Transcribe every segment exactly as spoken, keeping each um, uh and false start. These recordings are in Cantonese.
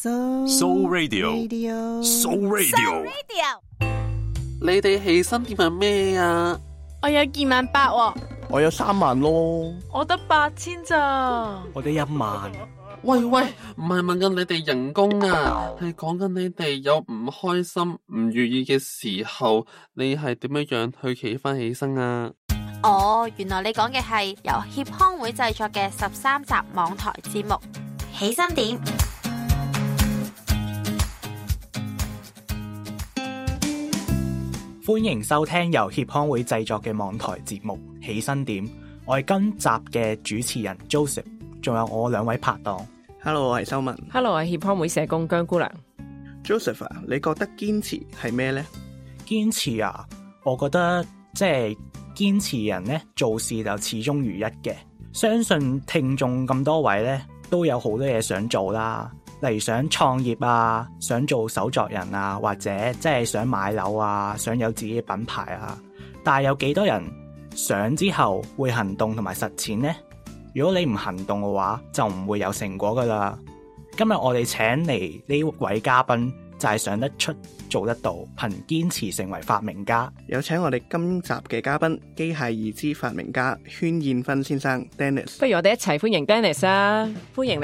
So So Radio So Radio， 你哋起薪點係咩啊？ 我有二萬八喎， 我有三萬咯， 我得八千咋？ 我得一萬。 喂喂，唔係問緊你哋人工啊，係講緊你哋有唔開心、唔如意嘅時候，你係點樣樣去企翻起身啊？ 哦，原來你講嘅係由協康會製作嘅十三集網台節目《起薪點》。 歡迎收聽由協康會製作嘅網台節目《起薪點》，我係今集嘅主持人 Joseph， 仲有我兩位拍檔。 Hello， 我係修文。 Hello， 我係協康會社工姜姑娘。 Joseph 啊，你覺得堅持係咩呢？ 堅持啊，我覺得即係堅持人呢，做事就始終如一嘅。相信聽眾咁多位呢，都有好多嘢想做啦。例如想創業啊，想做手作人啊，或者即係想買樓啊，想有自己嘅品牌啊。但係有幾多人想之後會行動同埋實踐呢？如果你唔行動嘅話，就唔會有成果噶啦。今日我哋請嚟呢位嘉賓，就係想得出做得到，憑堅持成為發明家。 有請我哋今集嘅嘉賓，機械義肢發明家禤彥勳先生 Dennis。 不如我哋一齊歡迎 Dennis 啊！歡迎你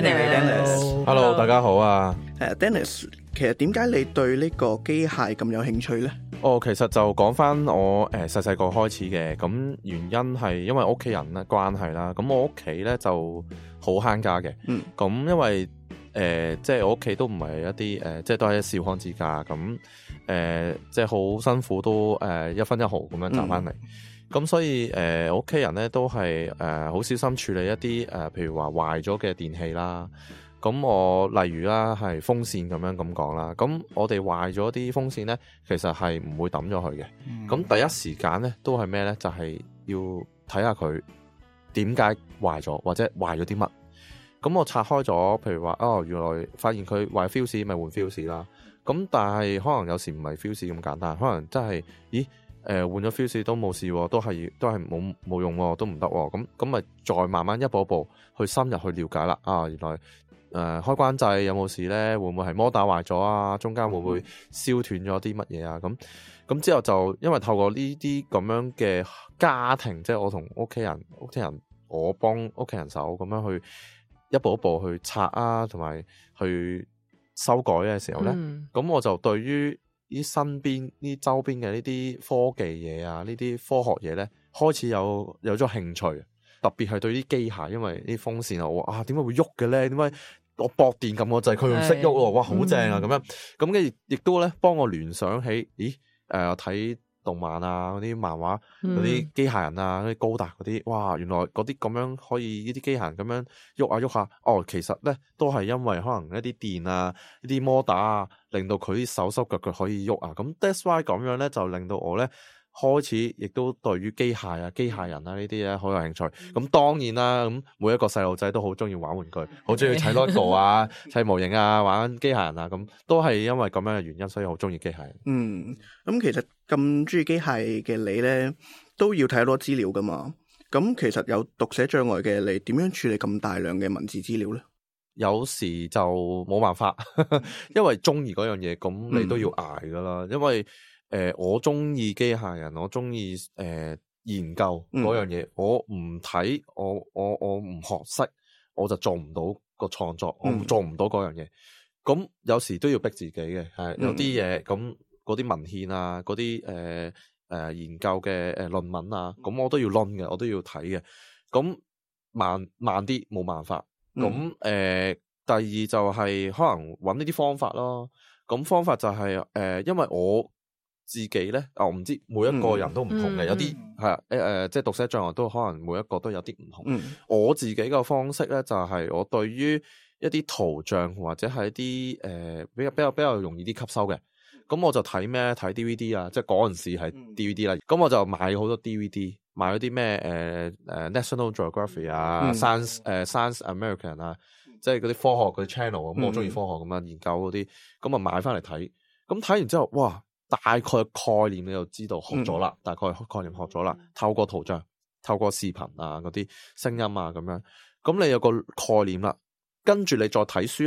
Dennis。 Hello， 大家好啊。 誒、uh, Dennis， 其實點解你對呢個機械咁有興趣呢？ 哦，其實就講翻我誒細細個開始嘅，咁原因係因為屋企人咧關係啦。咁我屋企咧就好慳家嘅，嗯，咁因為誒、呃、即係我屋企都唔係一啲誒、呃，即係都係一小康之家，咁誒、呃、即係好辛苦都誒、呃、一分一毫咁樣賺翻嚟。咁、嗯、所以誒我屋企人咧都係誒好小心處理一啲誒、呃，譬如話壞咗嘅電器啦。咁我例如啦，係風扇咁樣咁講啦。咁我哋壞咗啲風扇咧，其實係唔會抌咗佢嘅。咁、嗯、第一時間咧，都係咩咧？就係、是、要睇下佢點解壞咗，或者壞咗啲乜。咁我拆開咗，譬如話哦，原來發現佢壞 fuse， 咪換 fuse 啦。咁但係可能有時唔係 fuse 咁簡單，可能真係，咦？誒、呃、換咗 fuse 都冇事，都係都係冇冇用，都唔得。咁咁咪再慢慢一步一步去深入去了解啦。啊，原來。誒、呃、開關掣有冇事咧？會唔會係摩打壞咗啊？中間會唔會燒斷咗啲乜嘢啊？咁咁之後就因為透過呢啲咁樣嘅家庭，即係我同屋企人、屋企人我幫屋企人手咁樣去一步一步去拆啊，同埋去修改嘅時候咧，咁、嗯、我就對於呢身邊呢周邊嘅呢啲科技嘢啊，呢啲科學嘢咧，開始有有咗興趣。特別係對啲機械，因為啲風扇啊，我話啊點解會喐嘅咧？點解我駁電撳個掣，佢又識喐喎？哇，好正啊！咁、嗯、樣咁嘅亦都咧幫我聯想起，咦？誒睇動漫啊，嗰啲漫畫，嗰啲機械人啊，嗰啲高達嗰啲，哇！原來嗰啲咁樣可以呢啲機械人咁樣喐下喐下，哦，其實咧都係因為可能一啲電啊、一啲摩打啊，令到佢啲手手腳腳可以喐啊。咁 that's why 咁樣咧，就令到我咧。開始亦都對於機械啊、機械人啊呢啲咧好有興趣。咁當然啦，咁每一個細路仔都好中意玩玩具，好中意砌 LEGO 啊、砌模型啊、玩機械人啊，咁都係因為咁樣嘅原因，所以好中意機械人。 嗯，咁其實咁中意機械嘅你咧，都要睇好多資料噶嘛。咁其實有讀寫障礙嘅你，點樣處理咁大量嘅文字資料咧？ 有時就冇辦法，因為中意嗰樣嘢，咁你都要捱噶啦，嗯、因為。誒、呃，我中意機械人，我中意誒研究嗰樣嘢、嗯。我唔睇，我我我唔學識，我就做唔到個創作，嗯、我做唔到嗰樣嘢。咁有時都要逼自己嘅，係有啲嘢咁嗰啲文獻啊，嗰啲誒誒研究嘅誒論文啊，咁我都要論嘅，我都要睇嘅。咁慢慢啲冇辦法。咁誒、呃，第二就係可能揾呢啲方法咯。咁方法就係、是、誒、呃，因為我。自己咧，我、哦、唔知每一個人都唔同嘅、嗯，有啲係誒誒，即係讀寫障礙都可能每一個都有啲唔同、嗯。我自己嘅方式咧，就係、是、我對於一啲圖像或者係一啲誒、呃、比較比較比較容易啲吸收嘅，咁我就睇咩睇 D V D 啊，即係嗰陣時係 D V D 啦。咁、嗯、我就買好多 D V D， 買咗啲咩誒誒 National Geography 啊、嗯、Science 誒、呃、Science American 啊，即係嗰啲科學嘅 channel。咁我中意科學咁樣研究嗰啲，咁啊買翻嚟睇。咁睇完之後，哇！大概概念你就知道學咗啦、嗯，大概概念學咗啦。透過圖像、透過視頻啊、嗰啲聲音啊咁樣，咁你有個概念啦。跟住你再睇書咧，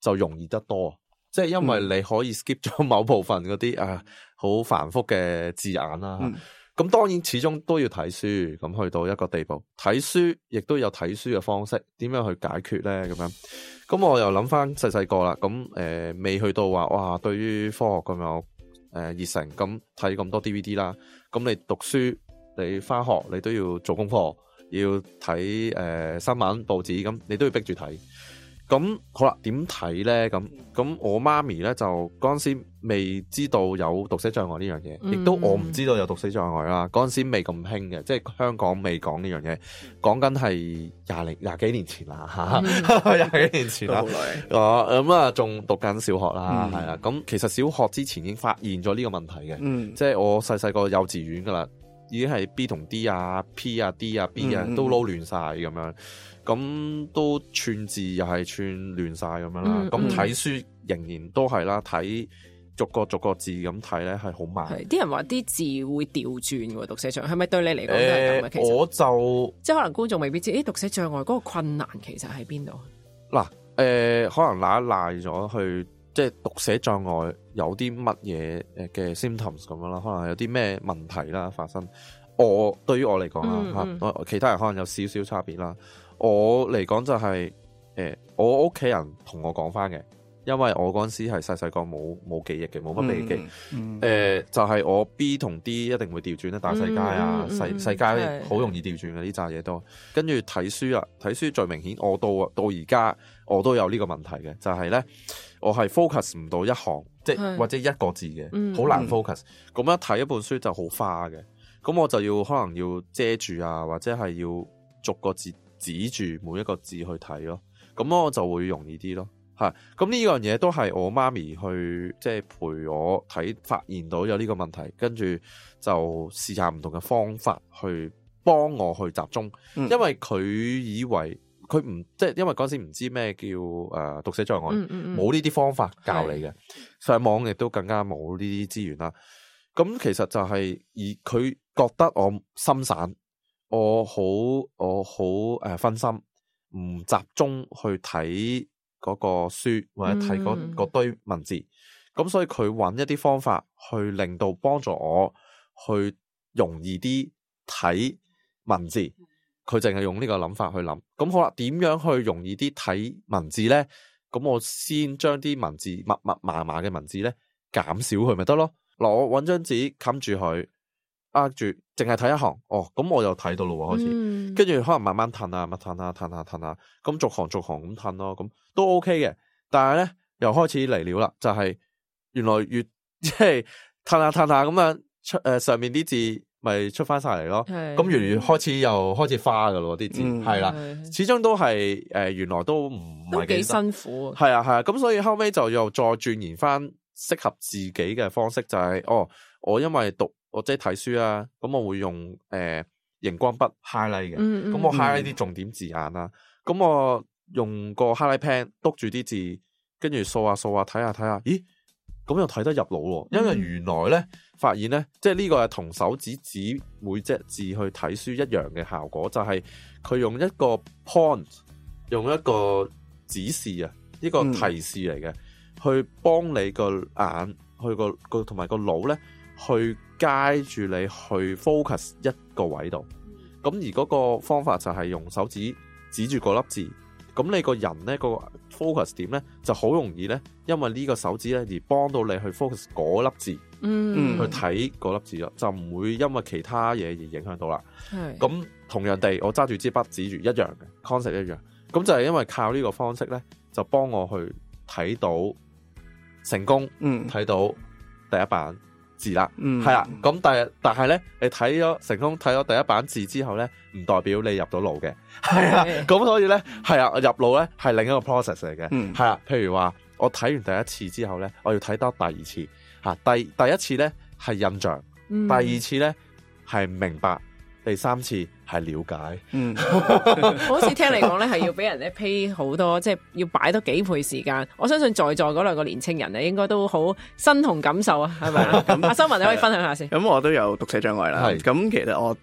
就容易得多。即係因為你可以 skip 咗某部分嗰啲啊好繁複嘅字眼啦。咁、嗯、當然始終都要睇書，咁去到一個地步，睇書亦都有睇書嘅方式，點樣去解決咧？咁樣，咁我又諗翻細細個啦，咁誒未去到話哇，對於科學咁有誒熱誠，咁睇咁多 D V D 啦，咁你讀書，你翻學你都要做功課，要睇誒、呃、新聞報紙，咁你都要逼住睇。咁好啦，點睇咧？咁咁我媽咪咧就嗰陣時未知道有讀寫障礙呢樣嘢，亦、嗯、都我唔知道有讀寫障礙啦。嗰陣時未咁興嘅，即係香港未講呢樣嘢，講緊係廿零廿幾年前啦嚇，廿幾、嗯、年前啦。哦咁啊，仲讀緊小學啦，係啦、嗯。咁其實小學之前已經發現咗呢個問題嘅，嗯、即係我細細個幼稚園噶啦，已經係 B 同 D 啊、P 啊、D 啊、B 啊、嗯、都撈亂晒咁樣。咁都串字又係串亂晒咁樣啦，咁睇、嗯、書仍然都係啦，睇逐個逐個字咁睇咧係好慢。係啲人話啲字會調轉喎，讀寫障礙係咪對你嚟講都係咁啊？其實我就即係可能觀眾未必知，誒讀寫障礙嗰個困難其實喺邊度？嗱，誒、呃、可能賴一賴咗去，即係讀寫障礙有啲乜嘢誒嘅 symptoms 咁樣啦，可能有啲咩問題啦發生。我對於我嚟講啦嚇，嗯、其他人可能有少少差別啦。我嚟講就係、是、誒、呃，我屋企人同我講翻嘅，因為我嗰陣時係細細個冇冇記憶嘅，冇乜記憶。誒、嗯呃，就係、是、我 B 同 D 一定會調轉咧，大世界啊，細、嗯、世界好容易調轉嘅呢扎嘢都。跟住睇書啊，睇書最明顯，我到到而家我都有呢個問題嘅，就係、是、咧，我係 focus 唔到一行，即係或者一個字嘅，好、嗯、難 focus。咁樣睇一本書就好花嘅，咁我就要可能要遮住啊，或者係要逐個字指住每一個字去睇咯，咁我就會容易啲咯，係咁呢樣嘢都係我媽咪去即係陪我睇，發現到有呢個問題，跟住就試下唔同嘅方法去幫我去集中，嗯、因為佢以為佢唔即係因為嗰時唔知咩叫誒、呃、讀寫障礙，冇呢啲方法教你嘅，的上網亦都更加冇呢啲資源啦。咁其實就係而佢覺得我心散。我好我好誒分心，唔集中去睇嗰個書或者睇嗰、嗯、堆文字，咁所以佢揾一啲方法去令到幫助我去容易啲睇文字，佢淨係用呢個諗法去諗。咁好啦，點樣去容易啲睇文字咧？咁我先將啲文字密密麻麻嘅文字咧減少佢咪得咯？嗱，我揾張紙冚住佢。握住，淨係睇一行，哦，咁我又睇到咯，開始，跟住、嗯、可能慢慢褪啊，咪褪下褪下褪下，咁逐行逐行咁褪咯，咁都 OK 嘅。但係咧，又開始嚟了啦，就係、是、原來越即係褪下褪下咁樣出誒、呃，上面啲字咪出翻晒嚟咯。咁越嚟越開始又開始花噶咯，啲字係啦，始終都係誒、呃，原來都唔係幾辛苦。係啊係啊，咁所以後尾就又再鑽研翻適合自己嘅方式，就係、是、哦，我因為讀。我即係睇書啊，咁我會用誒熒、呃、光筆 highlight 嘅，咁、嗯嗯、我 highlight 啲重點字眼啦，咁、嗯、我用個 highlight pen 督住啲字，跟住掃下掃下睇下睇下，咦，咁又睇得入腦喎，因為原來咧發現咧，即係呢個係同手指指每隻字去睇書一樣嘅效果，就係、是、佢用一個 point， 用一個指示啊，一個提示嚟嘅，嗯、去幫你個眼，去個個同埋個腦咧去。街住你去 focus 一個位度，咁而嗰個方法就係用手指指住嗰粒字，咁你個人咧、個 focus 點咧就好容易咧，因為呢個手指咧而幫到你去 focus 嗰粒字，嗯，去睇嗰粒字咯，就唔會因為其他嘢而影響到啦。係咁同樣地，我揸住支筆指住一樣嘅 concept 一樣，咁就係因為靠呢個方式咧，就幫我去睇到成功，嗯，睇到第一版。字啦，係啦、嗯，咁但係但係咧，你睇咗成功睇咗第一版字之後咧，唔代表你入到腦嘅，係啊，咁所以咧，係啊，入腦咧係另一個 process 嚟嘅，係啊、嗯，譬如話我睇完第一次之後咧，我要睇多第二次，吓第第一次咧係印象，嗯、第二次咧係明白。第三次係了解，嗯， 好似聽你講咧，係要俾人咧 pay 好多，即係要擺多幾倍時間。我相信在座嗰兩個年青人咧，應該都好身同感受啊，係咪啊？咁阿修文你可以分享下先。 咁我都有讀寫障礙啦，咁其實我即係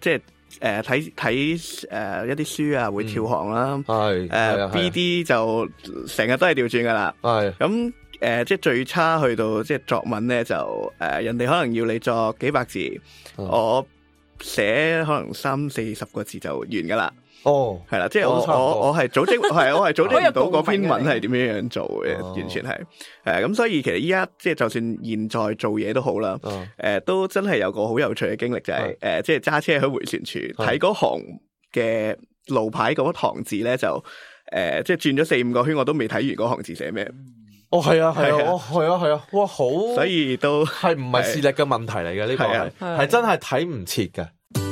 誒睇睇誒一啲書啊，會跳行啦。 係誒 B D 就成日都係調轉噶啦。 係咁誒，即係最差去到即係作文咧，就誒、呃、人哋可能要你作幾百字， 嗯、 我寫可能三四十個字就完噶啦。 哦， 係啦，即係我我我係組織，係我係組織唔到嗰篇文係點樣樣做嘅， 哦、 完全係誒咁，所以其實依家即係就算現在做嘢都好啦，誒、 哦呃、都真係有個好有趣嘅經歷，就係、是、誒、呃、即係揸車喺回旋處睇嗰行嘅路牌嗰行字咧，就誒、呃、即係轉咗四五個圈，我都未睇完嗰行字寫咩。 哦，係啊，係啊，哦，係啊，係啊，哇，好， 所以都係唔係視力嘅問題嚟嘅呢個係，係真係睇唔切嘅。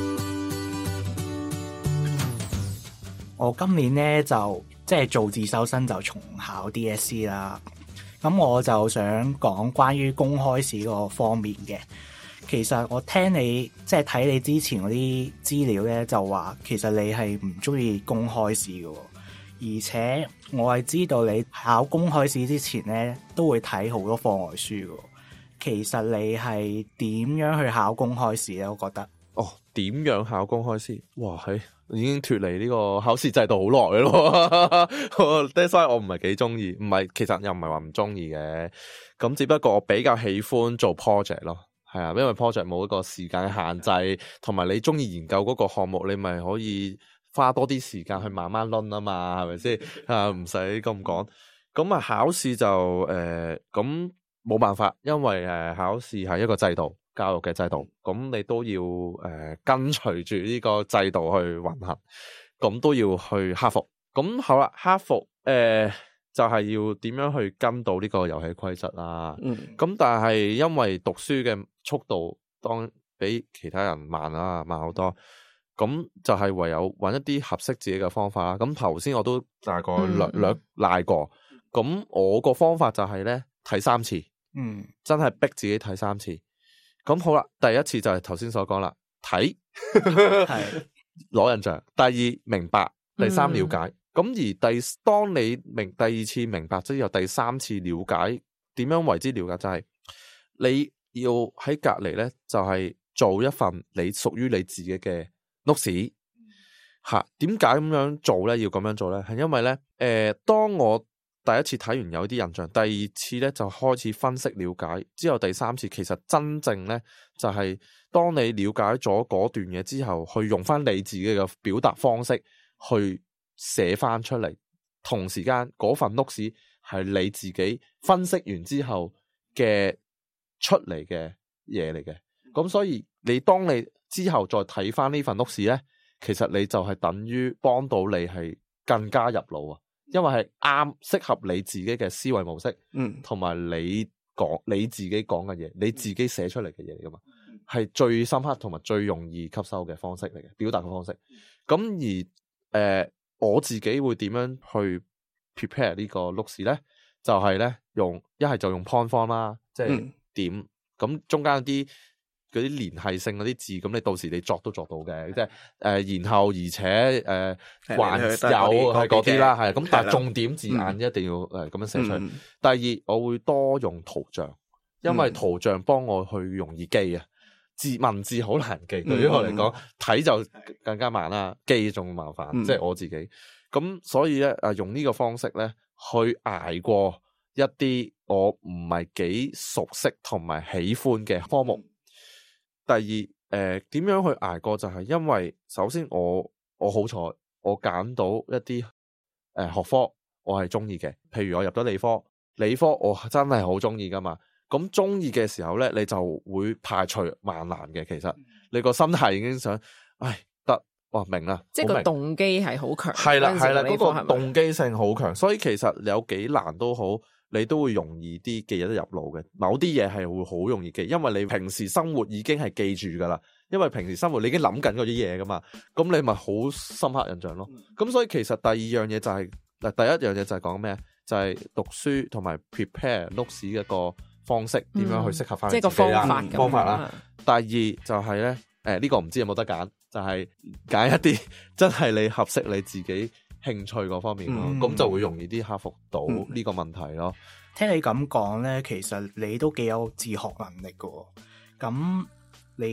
我今年咧就即係做自修生就重考 D S C 啦，咁我就想講關於公開試嗰個方面嘅。其實我聽你即係睇你之前嗰啲資料咧，就話其實你係唔中意公開試嘅，而且我係知道你考公開試之前咧都會睇好多課外書嘅。其實你係點樣去考公開試咧？我覺得哦，點樣考公開試？哇，係已經脫離呢個考試制度好耐咯。所以我唔係幾中意，唔係其實又唔係話唔中意嘅。咁只不過我比較喜歡做 project 咯，係啊，因為 project 冇一個時間限制，同埋你中意研究嗰個項目，你咪可以花多啲時間去慢慢論啊嘛，係咪先啊？唔使咁講。咁啊，考試就誒咁冇辦法，因為誒、呃、考試係一個制度。教育嘅制度，咁你都要誒、呃、跟隨住呢個制度去運行，咁都要去克服。咁好啦，克服誒、呃、就係、是、要點樣去跟到呢個遊戲規則啦。嗯，咁但係因為讀書嘅速度當比其他人慢啦，慢好多，咁就係唯有揾一啲合適自己嘅方法啦。咁頭先我都大概略略賴過，咁我個方法就係咧睇三次，嗯，真係逼自己睇三次。咁好啦，第一次就係頭先所講啦，睇係攞印象，第二明白，第三了解。咁、嗯、而第當你明第二次明白之後，第三次了解點樣為之了解，就係、是、你要喺隔籬咧，就係、是、做一份你屬於你自己嘅 notes。吓，點解咁樣做咧？要咁樣做咧？係因為咧，誒、呃，當我第一次睇完有啲印象，第二次咧就開始分析了解，之後第三次其實真正咧就係、是、當你了解咗嗰段嘢之後，去用翻你自己嘅表達方式去寫翻出嚟，同時間嗰份 notes 係你自己分析完之後嘅出嚟嘅嘢嚟嘅。咁所以你當你之後再睇翻呢份 notes 咧，其實你就係等於幫到你係更加入腦啊！因為係啱適合你自己嘅思維模式，嗯，同埋你講你自己講嘅嘢，你自己寫出嚟嘅嘢嚟噶嘛，係最深刻同埋最容易吸收嘅方式嚟嘅，表達嘅方式。咁而誒、呃，我自己會點樣去 prepare 呢個 notes 咧？就係、是、咧用一係就用 point form 啦，即係點咁、嗯、中間啲。嗰啲連繫性嗰啲字，咁你到時你作都作到嘅，即係誒、呃，然後而且誒、呃、還有係嗰啲啦，係咁，但係重點字眼一定要誒咁樣寫出嚟。嗯、第二，我會多用圖像，因為圖像幫我去容易記啊。字文字好難記，對於我嚟講，睇、嗯、就更加慢啦，記仲麻煩。即、嗯、係、就是、我自己咁，所以咧誒，用呢個方式咧去捱過一啲我唔係幾熟悉同埋喜歡嘅科目。第二，誒、呃，點樣去捱過就係因為首先我我好彩，我揀到一啲誒、呃、學科我係中意嘅，譬如我入咗理科，理科我真係好中意噶嘛。咁中意嘅時候咧，你就會排除萬難嘅。其實你個心態已經想，唉，得，哇，明啦， 即係個動機係好強， 係啦係啦，嗰、嗰個動機性好強，所以其實有幾難都好。你都會容易啲記得入腦嘅，某啲嘢係會好容易記，因為你平時生活已經係記住噶啦，因為平時生活你已經諗緊嗰啲嘢噶嘛，咁你咪好深刻印象咯。咁、嗯、所以其實第二樣嘢就係、是、嗱，第一樣嘢就係講咩？就係、是、讀書同埋 prepare notes 嘅一個方式，點、嗯、樣去適合翻你自己、嗯、即係個方法方法啦。第二就係、是、咧，誒、呃、呢、這個唔知有冇得揀，就係、是、揀一啲真係你合適你自己興趣嗰方面咯，咁、嗯、就會容易啲克服到呢個問題咯。 聽你咁講咧，其實你都幾有自學能力㗎。咁你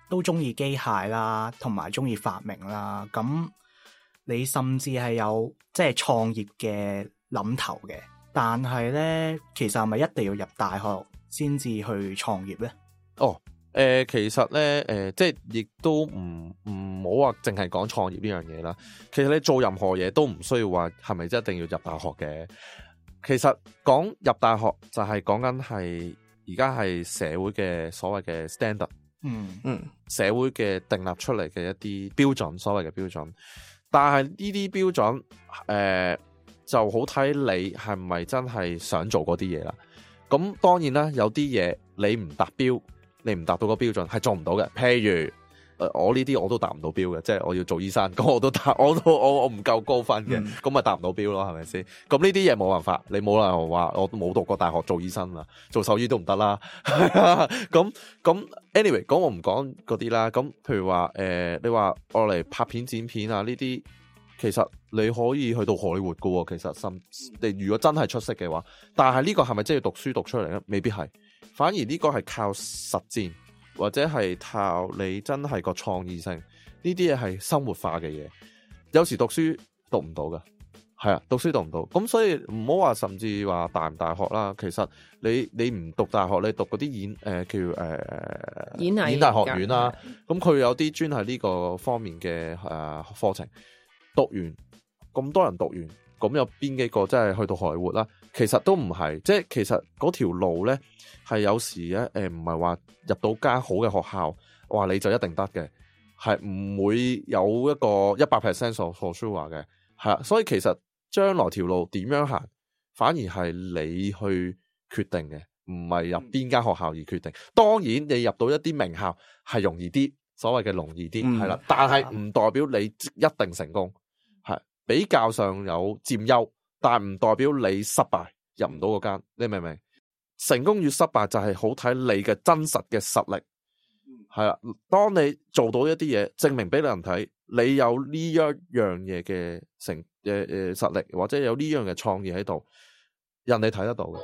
都中意機械啦，同埋中意發明啦。咁你甚至係有即係創業嘅諗頭嘅，但係咧，其實係咪一定要入大學先至去創業咧？ 哦，誒、呃，其實咧，誒、呃，即係亦都唔唔好話淨係講創業呢樣嘢啦。其實你做任何嘢都唔需要話係咪一定要入大學嘅。其實講入大學就係講緊係而家係社會嘅所謂嘅 standard， 嗯嗯，社會嘅訂立出嚟嘅一啲標準，所謂嘅標準。但係呢啲標準，誒、呃、就好睇你係咪真係想做嗰啲嘢啦。咁當然啦，有啲嘢你唔達標，你唔達到個標準係做唔到嘅。譬如，呃、我呢啲我都達唔到標嘅，即係我要做醫生，咁我都達，我都我我唔夠高分嘅，咁咪達唔到標咯，係咪先？咁呢啲嘢冇辦法，你冇理由話我冇讀過大學做醫生啦，做獸醫都唔得啦。咁咁 anyway， 講我唔講嗰啲啦。咁譬如話誒、呃，你話我嚟拍片剪片啊呢啲，其實你可以去到荷里活噶喎。其實甚你如果真係出色嘅話，但係呢個係咪真係要讀書讀出嚟咧？未必係，反而呢個係靠實戰。或者係靠你真係個創意性，呢啲嘢係生活化嘅嘢。有時讀書讀唔到噶，係啊，讀書讀唔到。咁所以唔好話甚至話大唔大學啦。其實你你唔讀大學，你讀嗰啲演誒、呃、叫誒、呃、 演藝演藝學院啦。咁佢有啲專係呢個方面嘅誒課程，讀完咁多人讀完，咁有邊幾個真係去到荷里活啦？其實都唔係，即係其實嗰條路咧係有時咧誒，唔係話入到間好嘅學校，話你就一定得嘅，係唔會有一個一百 percent for sure 嘅，係啊。所以其實將來條路點樣行，反而係你去決定嘅，唔係入邊間學校而決定。當然你入到一啲名校係容易啲，所謂嘅容易啲係啦，但係唔代表你一定成功，係比較上有佔優。但唔代表你失敗入唔到嗰間，你明唔明？成功與失敗就係好睇你嘅真實嘅實力，係啦。當你做到一啲嘢，證明俾人睇，你有呢一樣嘢嘅成誒誒實力，或者有呢樣嘅創意喺度，人哋睇得到嘅。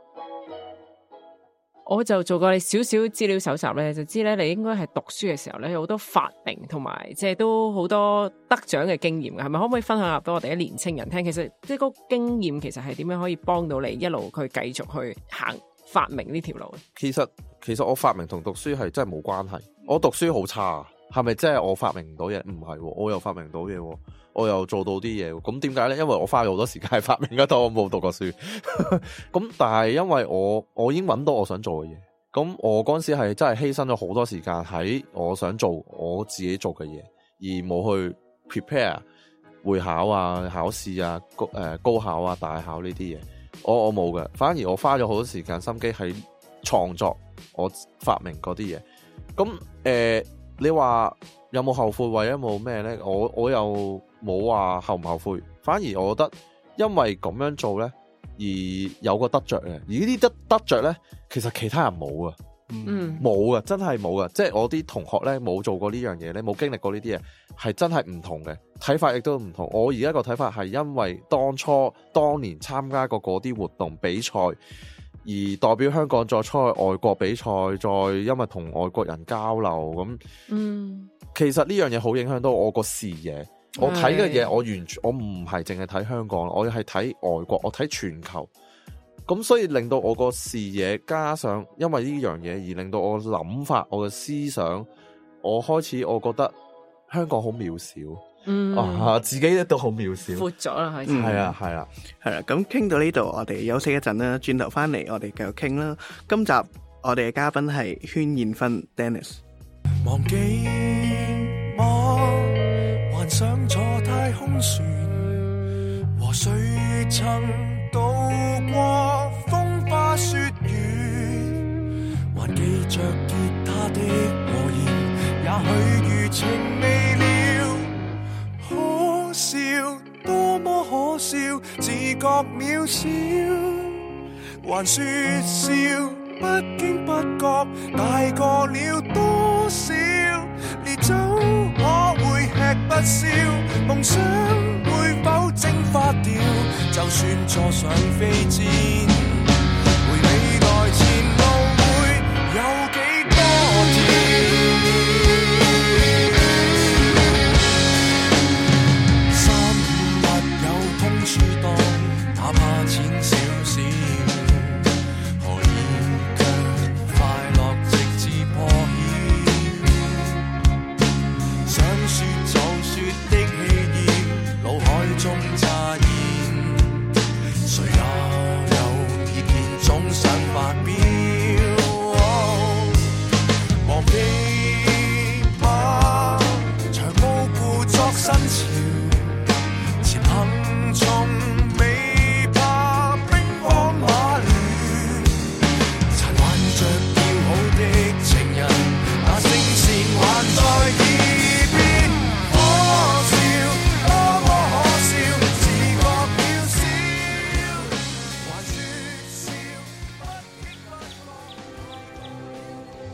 我就做過你少少資料搜集咧，就知咧你應該係讀書嘅時候咧有好多發明同埋即係都好多得獎嘅經驗嘅，係咪？可唔可以分享下俾我哋啲年青人聽？其實即係嗰個經驗其實係點樣可以幫到你一路去繼續去行發明呢條路？ 其實其實我發明同讀書係真係冇關係。我讀書好差，係咪真係我發明唔到嘢？唔係，我又發明到嘢，我又做到啲嘢。咁點解咧？因為我花咗好多時間喺發明嗰度，我冇讀過書。咁但係因為我我已經揾到我想做嘅嘢，咁我嗰陣時係真係犧牲咗好多時間喺我想做我自己做嘅嘢，而冇去 prepare 會考啊、考試啊、高誒高考啊、大考呢啲嘢。我我冇嘅，反而我花咗好多時間心機喺創作我發明嗰啲嘢。咁誒、呃，你話有冇後悔或者冇咩咧？我我又冇話後唔後悔，反而我覺得因為咁樣做咧，而有個得着嘅。而呢啲得得着咧，其實其他人冇啊， 嗯， 冇啊，真係冇啊。即係我啲同學咧，冇做過呢樣嘢咧，冇經歷過呢啲嘢，係真係唔同嘅睇法，亦都唔同。我而家個睇法係因為當初當年參加過嗰啲活動比賽，而代表香港再出去外國比賽，再因為同外國人交流咁， 嗯， 其實呢樣嘢好影響到我個視野。我睇嘅嘢，我完全我唔係淨係睇香港，我係睇外國，我睇全球。咁所以令到我個視野加上，因為呢樣嘢而令到我諗法，我嘅思想，我開始我覺得香港好渺小， 嗯啊，自己都好渺小， 闊咗啦，開始係啊，係啊， 係啦。咁傾到呢度，我哋休息一陣啦，轉頭翻嚟我哋繼續傾啦。今集我哋嘅嘉賓係禤彥勳 Dennis。 忘記我，幻想坐太空船，和誰曾渡過風花雪月，還記着吉他的和弦，也許餘情未了。可笑，多麼可笑，自覺渺小，還說笑，不經不覺大過了多少。烈酒可會吃不消，夢想會否蒸發掉？就算坐上飛箭，回未來前路會有幾多條？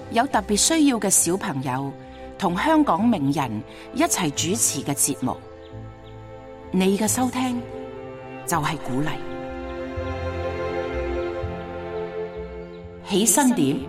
有特別需要嘅小朋友同香港名人一齊主持嘅節目。你嘅收聽就係鼓勵。起身點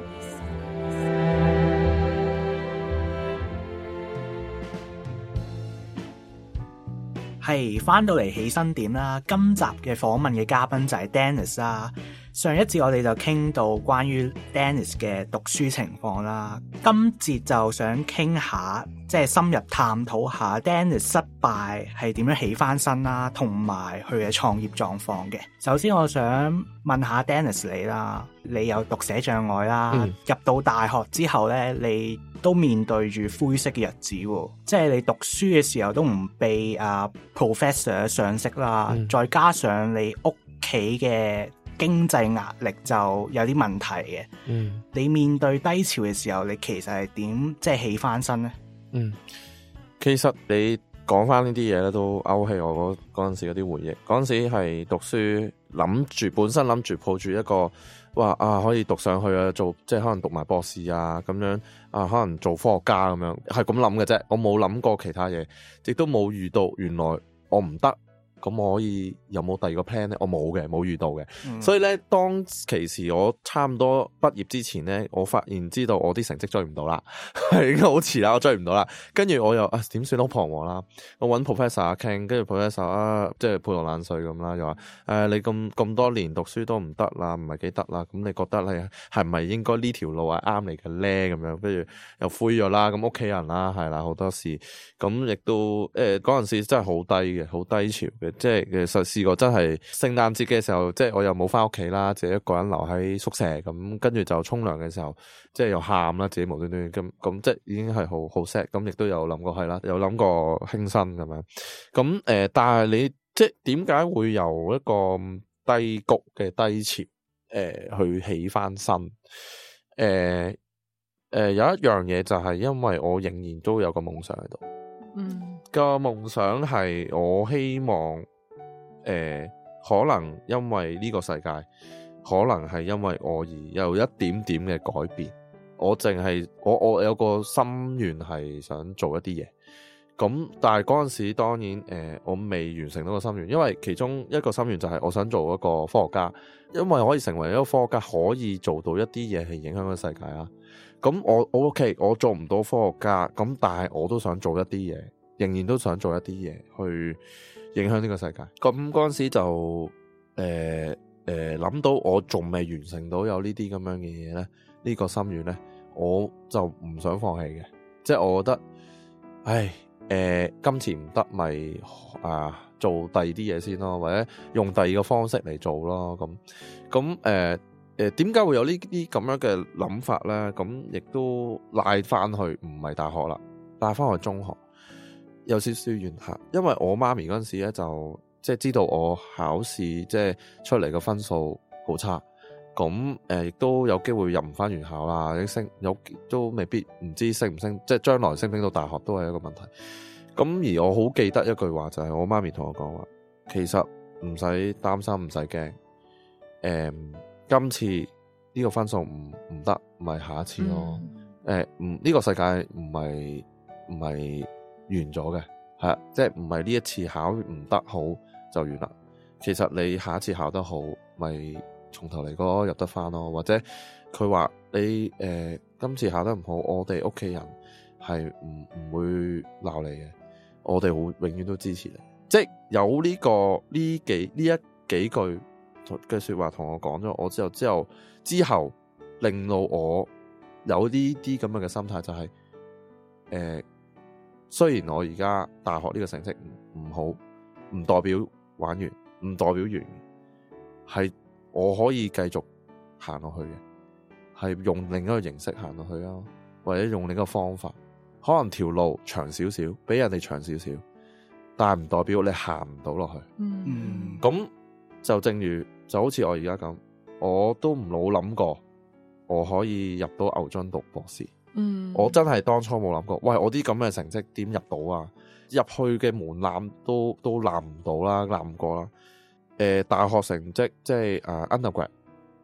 係翻到嚟起身點啦。今集嘅訪問嘅嘉賓就係 Dennis 啦。上一節我哋就傾到關於 Dennis 嘅讀書情況啦，今節就想傾下，即係深入探討下 Dennis 失敗係點樣起翻身啦，同埋佢嘅創業狀況嘅。首先我想問下 Dennis 你啦，你有讀寫障礙啦，嗯、入到大學之後咧，你都面對住灰色嘅日子喎，即係你讀書嘅時候都唔被啊 professor 賞識啦，嗯、再加上你屋企嘅經濟壓力就有啲問題嘅。嗯，你面對低潮嘅時候，你其實係點即係起翻身咧？ 嗯，其實你講翻呢啲嘢咧，都勾起我嗰嗰陣時嗰啲回憶。嗰陣時係讀書，諗住本身諗住抱住一個話啊，可以讀上去啊，做即係可能讀埋博士啊，咁樣啊，可能做科學家咁樣，係咁諗嘅啫。我冇諗過其他嘢，亦都冇遇到原來我唔得。咁我可以有冇第二個 plan 咧？我冇嘅，冇遇到嘅。嗯、所以咧，當其時我差唔多畢業之前咧，我發現知道我啲成績追唔到啦，係應該好遲啦，我追唔到啦。跟住我又啊點算好彷徨啦。我揾 professor 傾，跟住 professor 啊，即係潑我冷水咁啦，又話誒、呃、你咁咁多年讀書都唔得啦，唔係幾得啦。咁你覺得你係咪應該呢條路係啱你嘅咧？咁樣跟住又灰咗啦。咁屋企人啦，係啦好多事。咁亦都誒嗰陣時真係好低嘅，好低潮嘅。即係其實試過真係聖誕節嘅時候，即係我又冇翻屋企啦，自己一個人留喺宿舍咁，跟住就沖涼嘅時候，即係又喊啦，自己無端端咁咁，即係已經係好好 sad，咁亦都有諗過係啦，有諗過輕生咁樣。咁誒、呃，但係你即係點解會由一個低谷嘅低潮誒、呃、去起翻身？誒、呃、誒、呃，有一樣嘢就係因為我仍然都有個夢想喺度。嗯，個夢想係我希望，誒、呃，可能因為呢個世界，可能係因為我而有一點點嘅改變。我淨係我我有個心願係想做一啲嘢，咁但係嗰陣時當然，誒、呃，我未完成到個心願，因為其中一個心願就係我想做一個科學家，因為可以成為一個科學家，可以做到一啲嘢係影響個世界啊。咁我我 OK，我做唔到科學家，咁但係我都想做一啲嘢，仍然都想做一啲嘢去影響呢個世界。咁嗰陣時就誒誒諗到我仲未完成到有呢啲咁樣嘅嘢咧，呢個心願咧，我就唔想放棄嘅。即係我覺得，唉誒、呃，今次唔得咪啊做第二啲嘢先咯，或者用第二個方式嚟做咯。咁咁誒。誒，點解會有呢啲咁樣嘅諗法咧？咁亦都賴翻去唔係大學啦，賴翻去中學有少少怨恨，因為我媽咪嗰陣時咧就即係知道我考試即係出嚟嘅分數好差，咁誒亦都有機會入唔翻原校啦，啲升有都未必唔知升唔升，即係將來升唔升到大學都係一個問題。咁而我好記得一句話就係、是、我媽咪同我講話，其實唔使擔心，唔使驚，誒、嗯。今次呢個分數唔唔得，咪下一次咯。誒、嗯，唔呢、這個世界唔係唔係完咗嘅，係啊，即係唔係呢一次考唔得好就完啦。其實你下一次考得好，咪從頭嚟過入得翻咯。或者佢話你誒、呃、今次考得唔好，我哋屋企人係唔唔會鬧你嘅，我哋會永遠都支持你。即係有呢、這個呢幾呢一幾句嘅說話同我講咗我之後之後之後令到我有呢啲咁樣嘅心態，就係、是、誒、呃，雖然我而家大學呢個成績唔唔好，唔代表玩完，唔代表完，係我可以繼續行落去嘅，係用另一個形式行落去啊，或者用另一個方法，可能條路長少少，比人哋長少少，但係唔代表你行唔到落去。嗯，咁就正如。就好似我而家咁，我都唔冇諗過我可以入到牛津讀博士。嗯，我真係當初冇諗過，喂，我啲咁嘅成績點入到啊？入去嘅門檻都都攬唔到啦，攬唔過啦。誒、呃，大學成績即係誒 undergrad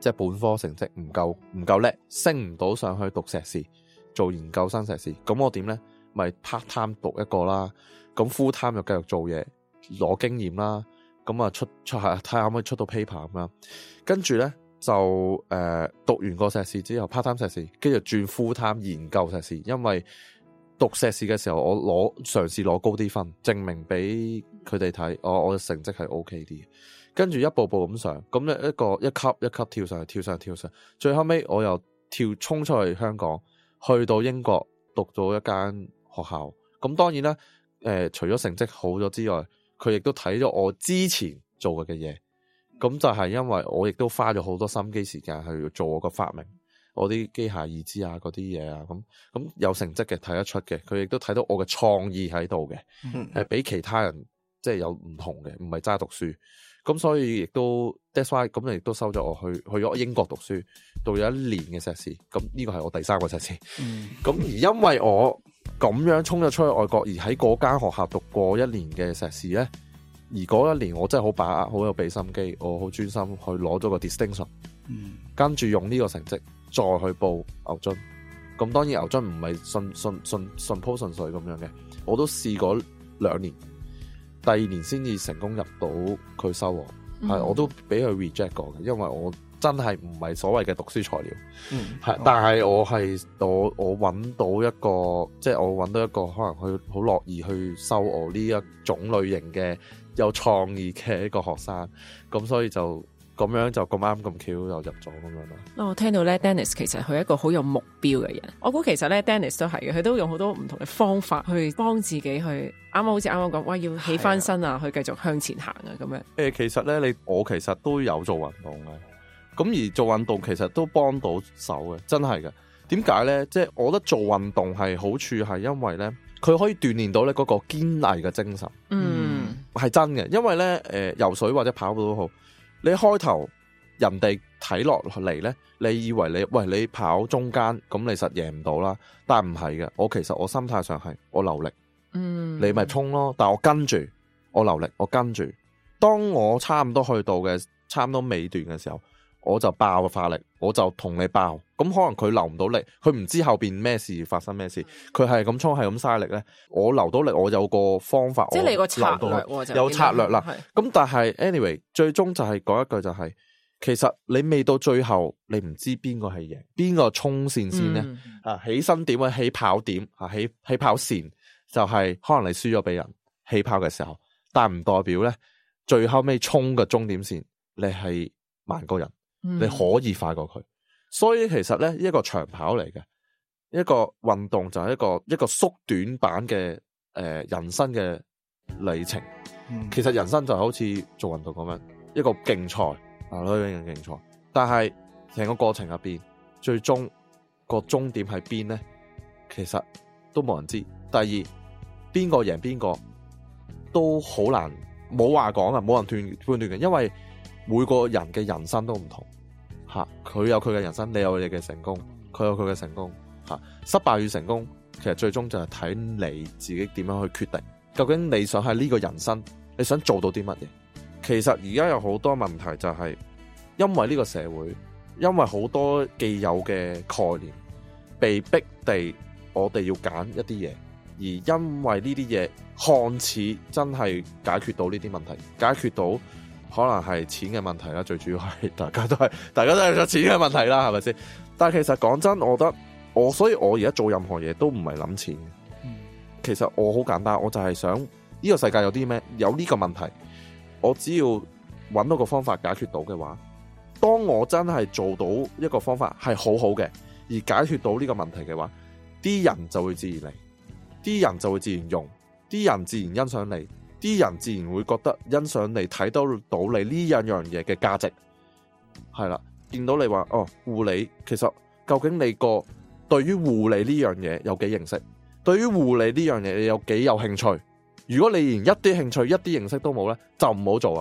即係本科成績唔夠唔夠叻，升唔到上去讀碩士，做研究生碩士，咁我點咧？咪 part time 讀一個啦，咁 full time 就繼續做嘢，攞經驗啦，咁啊出出下睇下可唔可以出到 paper 咁樣，跟住咧就誒、呃、讀完個碩士之後 part time 碩士，跟住轉 full time 研究碩士，因為讀碩士嘅時候我攞嘗試攞高啲分，證明俾佢哋睇，我我嘅成績係 OK 啲，跟住一步步咁上，咁咧一個一級一級跳上去，跳上去，跳上去，最後尾我又跳衝出去香港，去到英國讀咗一間學校，咁當然啦，誒、呃，除咗成績好咗之外，佢亦都睇咗我之前做嘅嘢，咁就係因為我亦都花咗好多心機時間去做我個發明，我啲機械義肢啊嗰啲嘢啊，咁咁有成績嘅睇得出嘅，佢亦都睇到我嘅創意喺度嘅，誒、嗯，比其他人即係有唔同嘅，唔係齋讀書，咁所以亦都 that's why 咁亦都收咗我去去咗英國讀書，讀咗一年嘅碩士，咁呢個係我第三個碩士，咁、嗯、而因為我咁樣衝咗出去外國，而喺嗰間學校讀過一年嘅碩士咧，而嗰一年我真係好把握，好有俾心機，我好專心去攞咗個 distinction，、嗯、跟住用呢個成績再去報牛津。咁當然牛津唔係順順順順鋪順水咁樣嘅，我都試過兩年，第二年先至成功入到佢收我，係、嗯、我都俾佢 reject 過嘅，因為我真係唔係所謂嘅讀書材料，嗯，係，但係我係我我揾到一個，即係我揾到一個可能佢好樂意去收我呢一種類型嘅有創意嘅一個學生，咁所以就咁樣就咁啱咁巧又入咗咁樣咯。 我聽到咧 Dennis 其實佢係一個好有目標嘅人，我估其實咧 Dennis 都係嘅，佢都用好多唔同嘅方法去幫自己去，啱啱好似啱啱講，哇要起翻身啊，去繼續向前行啊咁樣。 誒，其實咧你我其實都有做運動嘅。咁而做運動其實都幫到手嘅，真係嘅。點解咧？即係我覺得做運動係好處係因為咧，佢可以鍛煉到咧嗰個堅毅嘅精神。嗯，係真嘅。因為咧，誒、呃、游水或者跑步都好，你開頭人哋睇落嚟咧，你以為你喂你跑中間咁，你實贏唔到啦。但係唔係嘅，我其實我心態上係我留力。嗯，你咪衝咯，但係我跟住我留力，我跟住。當我差唔多去到嘅差唔多尾段嘅時候，我就爆個發力，我就同你爆，咁可能佢留唔到力，佢唔知後邊咩事發生咩事，佢係咁衝係咁嘥力咧，我留到力，我有個方法， 即係你個策略， 有策略啦。咁但係 anyway， 最終就係講一句就係、是，其實你未到最後，你唔知邊個係贏，邊個衝線先咧？啊、嗯，起身點啊，起跑點啊，起起跑線就係可能你輸咗俾人起跑嘅時候，但唔代表咧最後尾衝嘅終點線你係慢過人。你可以快過佢，所以其實咧一個長跑嚟嘅一個運動就係一個一個縮短版嘅誒、呃、人生嘅里程。嗯、其實人生就好似做運動咁樣一個競賽啊，類型嘅競賽。但係成個過程入邊，最終個終點喺邊咧？其實都冇人知。第二，邊個贏邊個都好難，冇話講啊，冇人斷判斷嘅，因為每個人嘅人生都唔同。吓，佢有佢嘅人生，你有你嘅成功，佢有佢嘅成功。吓，失敗與成功，其實最終就係睇你自己點樣去決定。究竟你想喺呢個人生，你想做到啲乜嘢？其實而家有好多問題就係，因為呢個社會，因為好多既有嘅概念，被逼地我哋要揀一啲嘢，而因為呢啲嘢看似真係解決到呢啲問題，解決到。可能係錢嘅問題啦，最主要係大家都係大家都係個錢嘅問題啦，係咪先？但係其實講真，我覺得我所以我而家做任何嘢都唔係諗錢嘅。嗯、其實我好簡單，我就係想呢個世界有啲咩有呢個問題，我只要揾到個方法解決到嘅話，當我真係做到一個方法係好好嘅，而解決到呢個問題嘅話，啲人就會自然嚟，啲人就會自然用，啲人自然欣賞你。啲人自然會覺得欣賞你，睇到到你呢樣樣嘢嘅價值，係啦，見到你話哦護理，其實究竟你個對於護理呢樣嘢有幾認識？對於護理呢樣嘢你有幾有興趣？如果你連一啲興趣、一啲認識都冇咧，就唔好做啦。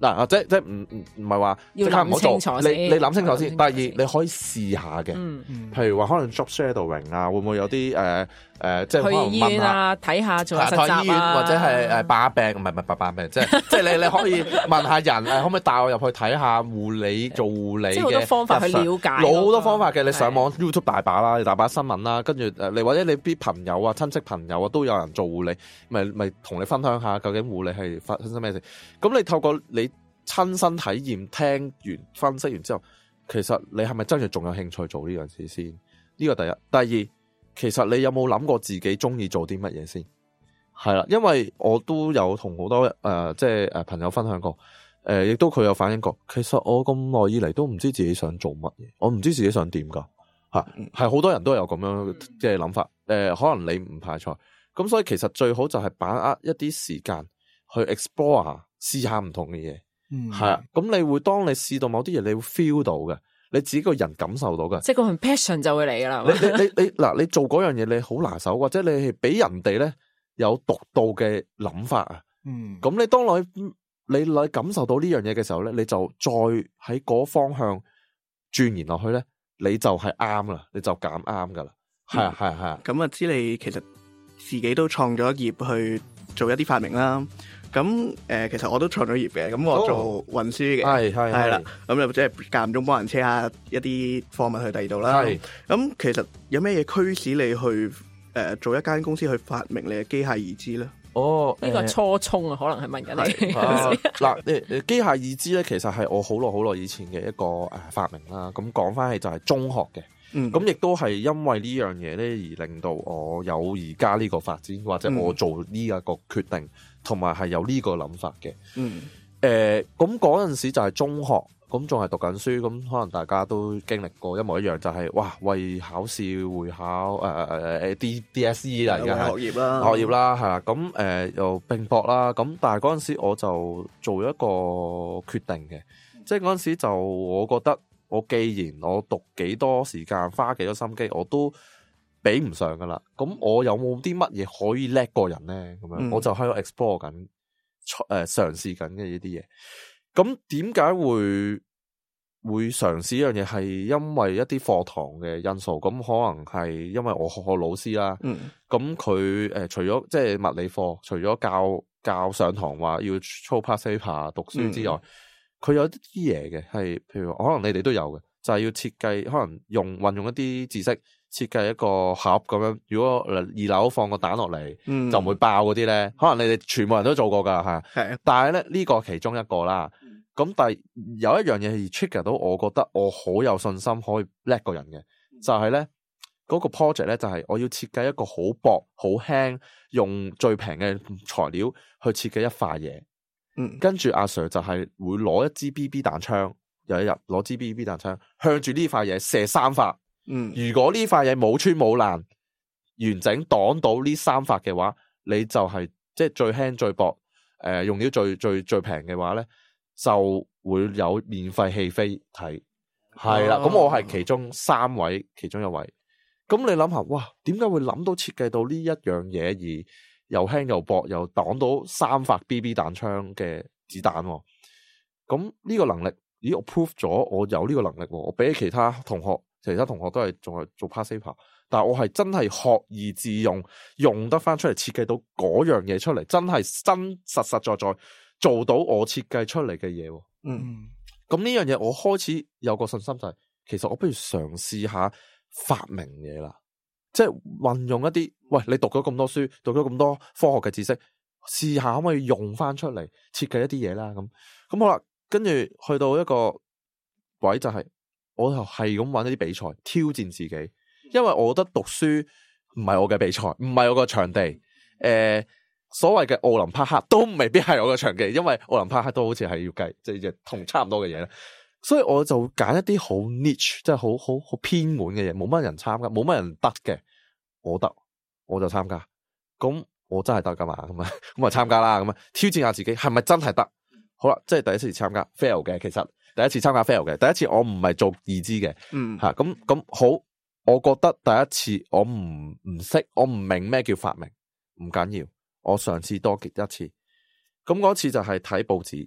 嗱，即即唔唔唔係話即刻唔好做，你你諗清楚先。第二，你可以試下嘅， 嗯、 譬如話可能 job shadowing 啊，會唔會有啲誒誒，即係可能去醫院啊睇下做下實習啊， 醫院或者係誒把病，唔係唔係把把病，即係即係你你可以問下人誒，可唔可以帶我入去睇下護理做護理嘅， 即係好多方法去了解， 好多方法嘅。你上網 YouTube 大把啦，你大把新聞啦，跟住誒你或者你啲朋友啊、親戚朋友啊都有人做護理，咪咪同你分享下究竟護理係發生咩事。咁你透過你親身體驗，聽完分析完之後，其實你係咪真係仲有興趣做呢樣事先？呢個第一。第二，其實你有冇諗過自己中意做啲乜嘢先？係啦，因為我都有同好多誒、呃，即係誒朋友分享過，誒、呃，亦都佢有反映過。其實我咁耐以嚟都唔知自己想做乜嘢，我唔知自己想點噶吓，係好多人都有咁樣嘅諗法。誒、呃，可能你唔排除，咁所以其實最好就係把握一啲時間去 explore 下，試下唔同嘅嘢。嗯，係啊，咁你會當你試到某啲嘢，你會 feel 到嘅，你自己個人感受到嘅， 即係嗰份 passion 就會嚟噶啦。 你你你你嗱，你做嗰樣嘢你好拿手，或者你係俾人哋咧有獨到嘅諗法啊。嗯，咁你當你你你感受到呢樣嘢嘅時候咧，你就再喺嗰方向鑽研落去咧，你就係啱啦，你就揀啱噶啦。係啊係啊係啊。 咁啊，知你其實自己都創咗業去做一啲發明啦。咁誒、呃，其實我都創咗業嘅，咁我做運輸嘅，係係係啦，咁又即係間唔中幫人車下一啲貨物去第二度啦。咁其實有咩嘢驅使你去誒、呃、做一間公司去發明你嘅機械義肢咧？ 哦， 呢、呃、個初衷啊，可能係問緊你。 嗱，誒誒，機械義肢咧，其實係我好耐好耐以前嘅一個誒發明啦。咁講翻起就係中學嘅。咁亦、嗯、都係因為呢樣嘢咧，而令到我有而家呢個發展，或者我做呢一個決定，同埋係有呢個諗法嘅。嗯，誒、呃，咁嗰陣時就係中學，咁仲係讀緊書，咁可能大家都經歷過一模一樣，就係、是、哇，為考試會考誒誒誒 D D S E 嚟嘅學業啦， 學業啦，係啦，咁誒、呃、又並博啦，咁但係嗰陣時我就做一個決定嘅，即係嗰陣時就我覺得。我既然我讀幾多時間，花幾多心機，我都比唔上噶啦。咁我有冇啲乜嘢可以叻過人咧？咁樣、嗯、我就喺度 explore 緊，誒、呃、嘗試緊嘅呢啲嘢。咁點解會會嘗試呢樣嘢？係因為一啲課堂嘅因素。咁可能係因為我學校老師啦。咁佢誒除咗即係物理課，除咗教教上堂話要操 past paper 讀書之外。嗯佢有啲嘢嘅，係譬如可能你哋都有嘅，就係、是、要設計，可能用運用一啲知識設計一個盒咁樣。如果二樓放個蛋落嚟，嗯、就唔會爆嗰啲咧。可能你哋全部人都做過㗎，係。係。但係咧呢、這個其中一個啦。咁、嗯、但係有一樣嘢係 trigger 到，我覺得我好有信心可以叻個人嘅，就係咧嗰個 project 咧，就係我要設計一個好薄、好輕，用最平嘅材料去設計一塊嘢。嗯，跟住阿 Sir 就係會攞一支 B B 彈槍，有一日攞支 B B 彈槍向住呢塊嘢射三發。嗯，如果呢塊嘢冇穿冇爛，完整擋到呢三發嘅話，你就係即係最輕最薄，誒、呃、用料最最最平嘅話咧，就會有免費戲飛睇。係啦，咁、哦、我係其中三位其中一位。咁你諗下，哇，點解會諗到設計到呢一樣嘢而？又輕又薄又擋到三發 B B 彈槍嘅子彈、哦，咁呢個能力，咦我 prove 咗我有呢個能力、哦，我比起其他同學，其他同學都係仲係做 past paper，但係我係真係學以致用，用得翻出嚟設計到嗰樣嘢出嚟，真係真實實在在做到我設計出嚟嘅嘢。嗯，咁呢樣嘢我開始有個信心就係、是，其實我不如嘗試下發明嘢啦。即係運用一啲，喂，你讀咗咁多書，讀咗咁多科學嘅知識，試下可唔可以用翻出嚟設計一啲嘢啦？咁咁好啦，跟住去到一個位就係、是，我就係咁玩一啲比賽，挑戰自己，因為我覺得讀書唔係我嘅比賽，唔係我個場地。誒、呃，所謂嘅奧林匹克都未必係我嘅場地，因為奧林匹克都好似係要計，即係同差唔多嘅嘢咧。所以我就揀一啲好 niche，即係好好好偏門嘅嘢，冇乜人參加，冇乜人得嘅，我得我就參加。咁我真係得噶嘛？咁啊咁啊參加啦，咁啊挑戰下自己係咪真係得？好啦，即係第一次參加 fail 嘅，其實第一次參加 fail 嘅，第一次我唔係做義肢嘅，嗯吓咁咁好。我覺得第一次我唔唔識，我唔明咩叫發明，唔緊要，我嘗試多一次。咁嗰次就係睇報紙。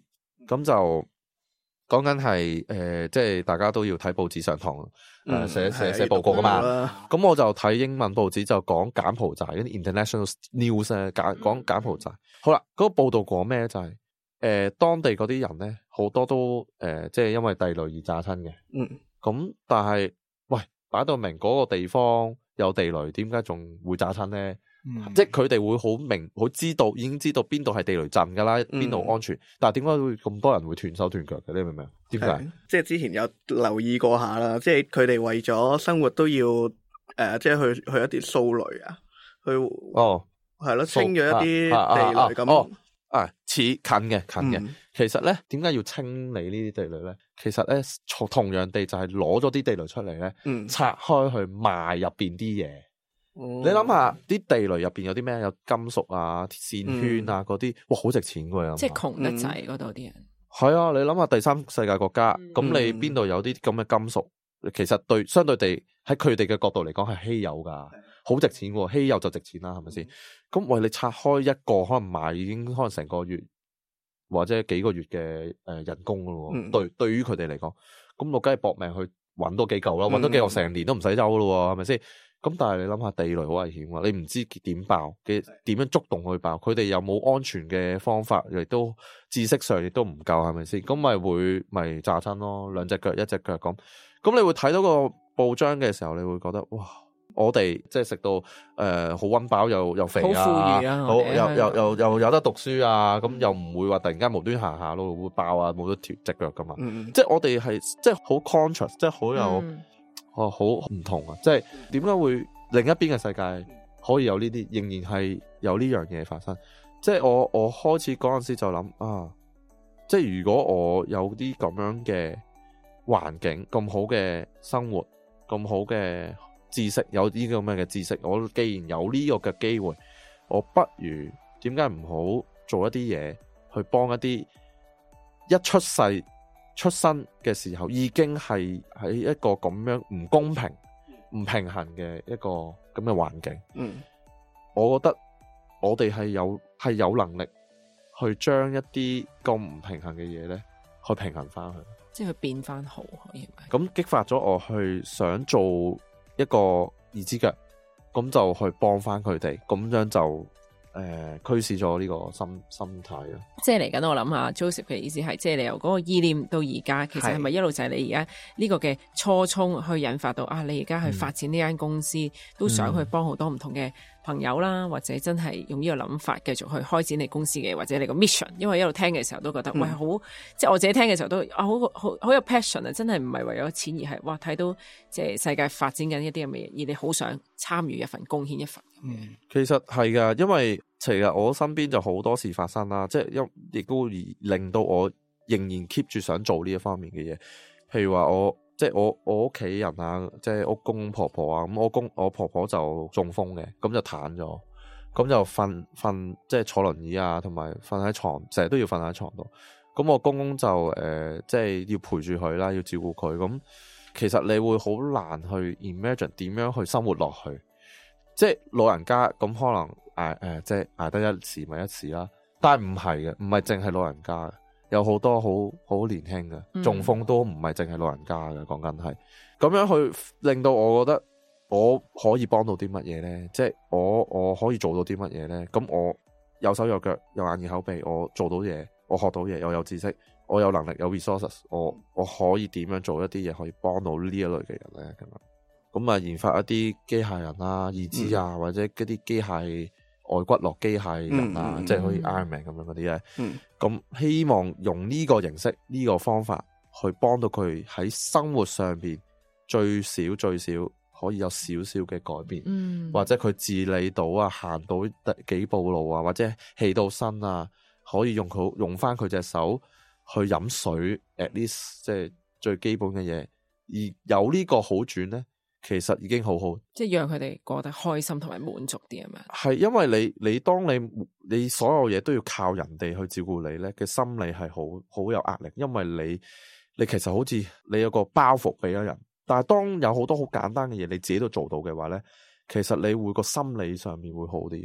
咁就講緊係誒，即係大家都要睇報紙上堂誒，寫寫寫報告噶嘛。咁我就睇英文報紙就講柬埔寨嗰啲 international news 咧，講柬埔寨。好啦，嗰、那個報道講咩就係、是、誒、呃，當地嗰啲人咧好多都誒、呃，即係因為地雷而炸親嘅。嗯，咁但係喂，擺到明嗰個地方有地雷，點解仲會炸親咧？嗯、即係佢哋會好明，好知道，已經知道邊度係地雷陣噶啦，邊度安全。嗯、但係點解會咁多人會斷手斷腳嘅？你明唔明？點解？ 即係之前有留意過下啦，即係佢哋為咗生活都要誒、呃，即係去去一啲掃雷啊，去哦，係咯，清咗一啲地雷咁。哦， 啊，似近嘅近嘅。嗯、其實咧，點解要清理呢啲地雷咧？其實咧，同樣地就係攞咗啲地雷出嚟咧，嗯、拆開去賣入邊啲嘢。嗯、你諗下啲地雷入邊有啲咩？有金屬啊、線圈啊嗰啲，嗯、哇，好值錢噶！ 即係窮得滯嗰度啲人。係啊，你諗下第三世界國家，咁、嗯、你邊度有啲咁嘅金屬？其實對相對地喺佢哋嘅角度嚟講係稀有噶，好值錢噶，稀有就值錢啦，係咪先？咁、嗯、喂，你拆開一個可能賣已經可能成個月或者幾個月嘅誒人工噶咯。嗯、對，對於佢哋嚟講，咁我梗係搏命去搵多幾嚿啦，搵多幾嚿成年都唔使走咯，係咪先？咁但係你諗下地雷好危險啊！你唔知點爆嘅，點樣觸動去爆？佢哋又冇安全嘅方法，亦都知識上亦都唔夠，係咪先？咁咪會咪炸親咯？兩隻腳一隻腳咁。咁你會睇到個報章嘅時候，你會覺得哇！我哋即係食到誒好溫飽又又肥啊， 好富裕啊， 好又又又又有得讀書啊！咁又唔會話突然間無端行下路會爆啊，冇咗條隻腳噶嘛。嗯、即係我哋係即係好 conscious，即係好有。嗯哦，好唔同啊！即係點解會另一邊嘅世界可以有呢啲，仍然係有呢樣嘢發生？即係我我開始嗰陣時就諗啊，即係如果我有啲咁樣嘅環境，咁好嘅生活，咁好嘅知識，有啲咁樣嘅知識，我既然有呢個嘅機會，我不如點解唔好做一啲嘢去幫一啲一出世出生嘅時候已經係喺一個咁樣唔公平、唔平衡嘅一個咁嘅環境。嗯，我覺得我哋係有係有能力去將一啲咁唔平衡嘅嘢咧，去平衡翻去， 即係去變翻好，可以係。 咁激發咗我去想做一個二支腳，咁就去幫翻佢哋，咁樣就。誒，驅使咗呢個心心態咯。 即係嚟緊，我諗下 Joseph 嘅意思係，即係你由嗰個意念到而家，其實係咪一路就係你而家呢個嘅初衷去引發到啊？你而家去發展呢間公司，嗯、都想去幫好多唔同嘅朋友啦，或者真係用呢個諗法繼續去開展你公司嘅，或者你個 mission。因為一路聽嘅時候都覺得，嗯、喂，好，即係我自己聽嘅時候都啊，好好好有 passion 啊！真係唔係為咗錢，而係哇，睇到即係世界發展緊一啲咁嘅嘢，而你好想參與一份，貢獻一份。 嗯，其實係噶，因為其實我身邊就好多事發生啦，即係因亦都令到我仍然 keep 住想做呢一方面嘅嘢。譬如話我即係我我屋企人啊，即係屋公婆婆啊，咁我公我婆婆就中風嘅，咁就癱咗，咁就瞓瞓即係坐輪椅啊，同埋瞓喺床，成日都要瞓喺床度。咁我公公就誒、呃、即係要陪住佢啦，要照顧佢。咁其實你會好難去 imagine 點樣去生活落去。即係老人家咁可能捱誒，即係捱得一時咪一時啦。但係唔係嘅，唔係淨係老人家嘅，有好多好好年輕嘅中風都唔係淨係老人家嘅。講緊係咁樣去令到我覺得我可以幫到啲乜嘢咧？即係我我可以做到啲乜嘢咧？咁我有手有腳有眼耳口鼻，我做到嘢，我學到嘢，又有知識，我有能力有 resources，我我可以點樣做一啲嘢可以幫到呢一類嘅人咧？咁樣。咁啊，研發一啲機械人啊、義肢啊，嗯、或者一啲機械外骨骼機械人啊，嗯、即係好似 Iron Man 咁樣嗰啲咧。咁、嗯、希望用呢個形式、呢、呢個方法去幫到佢喺生活上邊最少最少可以有少少嘅改變，嗯、或者佢自理到啊，行到幾步路啊，或者起到身啊，可以用佢用翻佢隻手去飲水 ，at least 即係最基本嘅嘢。而有呢個好轉咧。其實已經好好， 即係讓佢哋過得開心同埋滿足啲啊嘛。 係因為你你當你你所有嘢都要靠人哋去照顧你咧嘅心理係好好有壓力，因為你你其實好似你有個包袱俾咗人，但係當有好多好簡單嘅嘢你自己都做到嘅話咧，其實你會個心理上面會好啲。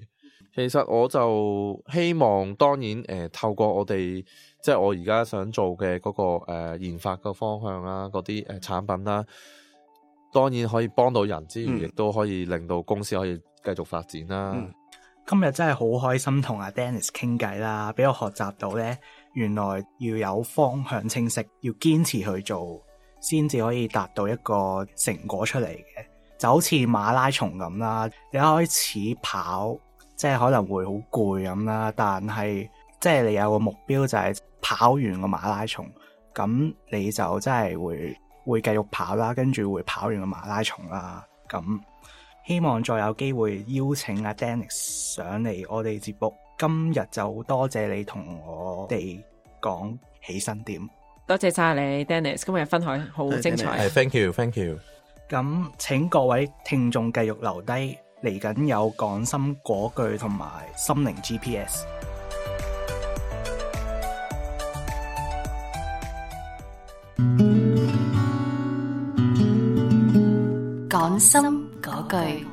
其實我就希望，當然誒、呃，透過我哋即係我而家想做嘅嗰、那個誒、呃、研發嘅方向啦，嗰啲誒產品啦，當然可以幫到人之餘，亦都、嗯、可以令到公司可以繼續發展啦。嗯、 今日真係好開心同阿 Dennis 傾偈啦，俾我學習到咧，原來要有方向清晰，要堅持去做，先至可以達到一個成果出嚟嘅。就好似馬拉松咁啦，你一開始跑，即係可能會好攰咁啦，但係即係你有個目標就係跑完個馬拉松，咁你就真係會會繼續跑啦，跟住會跑完個馬拉松啦。咁希望再有機會邀請阿 Dennis 上嚟我哋節目。今日就多謝你同我哋講起身點， 多謝晒你 Dennis， 今日分享好精彩。 係 Thank you，Thank you。 咁請各位聽眾繼續留低，嚟緊有講心果句同埋心靈 G P S。 講心果句，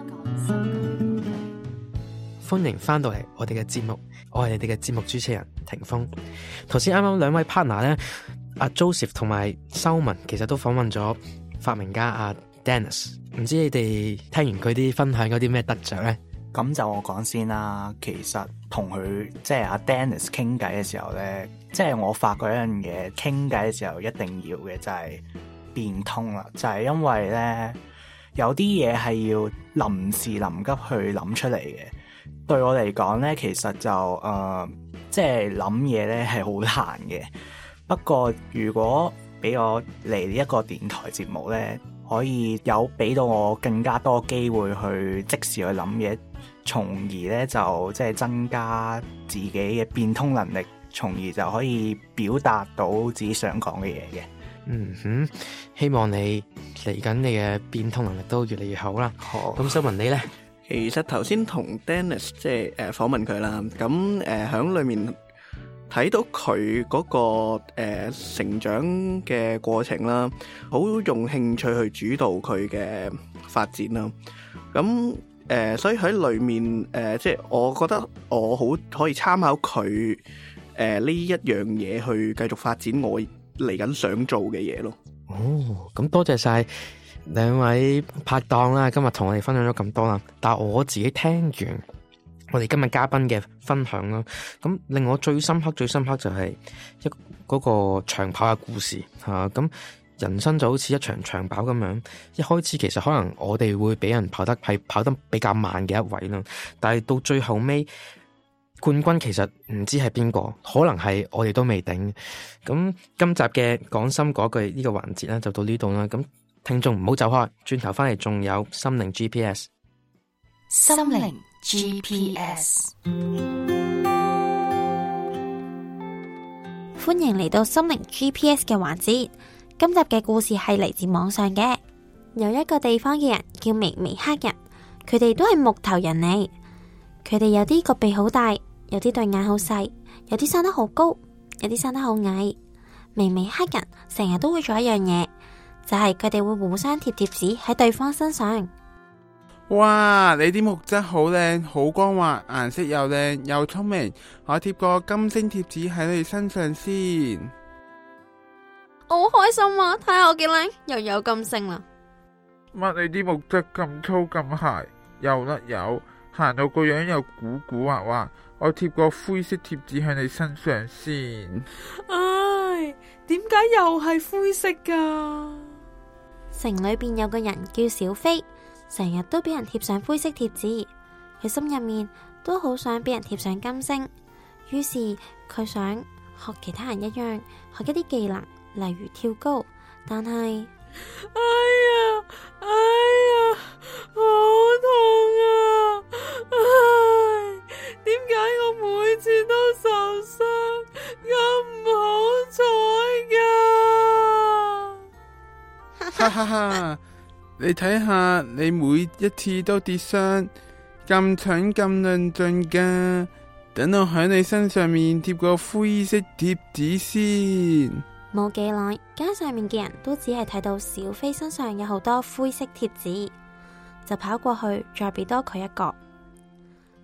歡迎翻到嚟我哋嘅節目，我係你哋嘅節目主持人霆鋒。頭先啱啱兩位 partner 咧，阿 Joseph 同埋修文，其實都訪問咗發明家阿 Dennis， 唔知你哋聽完佢啲分享嗰啲咩得着咧？ 咁就我講先啦。其實同佢即係阿 Dennis 傾偈嘅時候咧，即係我發覺一樣嘢，傾偈嘅時候一定要嘅就係變通啦。就係因為咧，有啲嘢係要臨時臨急去諗出嚟嘅。對我嚟講咧，其實就誒，即係諗嘢咧係好難嘅。不過如果俾我嚟呢一個電台節目咧，可以有俾到我更加多機會去即時去諗嘢，從而咧就即係增加自己嘅變通能力，從而就可以表達到自己想講嘅嘢嘅。 嗯哼，希望你嚟緊你嘅變通能力都越嚟越好啦。好，咁修文你咧？ 其實頭先同 Dennis 即係誒訪問佢啦，咁誒喺裏面睇到佢嗰、那個誒、呃、成長嘅過程啦，好用興趣去主導佢嘅發展啦。咁誒、呃，所以喺裏面誒、呃，即係我覺得我好可以參考佢誒呢一樣嘢去繼續發展我嚟緊想做嘅嘢咯。 哦，咁多謝晒兩位拍檔啦，今日同我哋分享咗咁多啦。但係我自己聽完我哋今日嘉賓嘅分享啦，咁令我最深刻、最深刻就係一嗰個長跑嘅故事吓。咁人生就好似一場長跑咁樣，一開始其實可能我哋會俾人跑得係跑得比較慢嘅一位啦，但係到最後尾冠軍其實唔知係邊個，可能係我哋都未定。咁今集嘅講心嗰句呢個環節咧就到呢度啦。咁聽眾唔好走開，轉頭翻嚟仲有心靈 G P S。 心靈 G P S， 歡迎嚟到心靈 G P S 嘅環節。今集嘅故事係嚟自網上嘅，有一個地方嘅人叫微微黑人，佢哋都係木頭人嚟。佢哋有啲個鼻好大，有啲對眼好細，有啲生得好高，有啲生得好矮。微微黑人成日都會做一樣嘢，就係佢哋會互相貼貼紙喺對方身上。 哇！你啲木質好靚，好光滑，顏色又靚又聰明，我貼個金星貼紙喺你身上先。 我好開心啊！睇下我幾靚，又有金星啦。 乜你啲木質咁粗咁鞋，又甩油，行到個樣又古古惑惑，我貼個灰色貼紙喺你身上先。 唉，點解又係灰色噶？ 城裏邊有個人叫小飛，成日都俾人貼上灰色貼紙，佢心入面都好想俾人貼上金星，於是佢想學其他人一樣，學一啲技能，例如跳高，但係， 哎呀，哎呀，好痛啊！唉，點解我每次都受傷，咁唔好彩噶？ 哈哈哈！你睇下，你每一次都跌傷，咁蠢咁論盡噶。等我喺你身上面貼個灰色貼紙先。 冇幾耐，街上面嘅人都只係睇到小飛身上有好多灰色貼紙，就跑過去再俾多佢一個。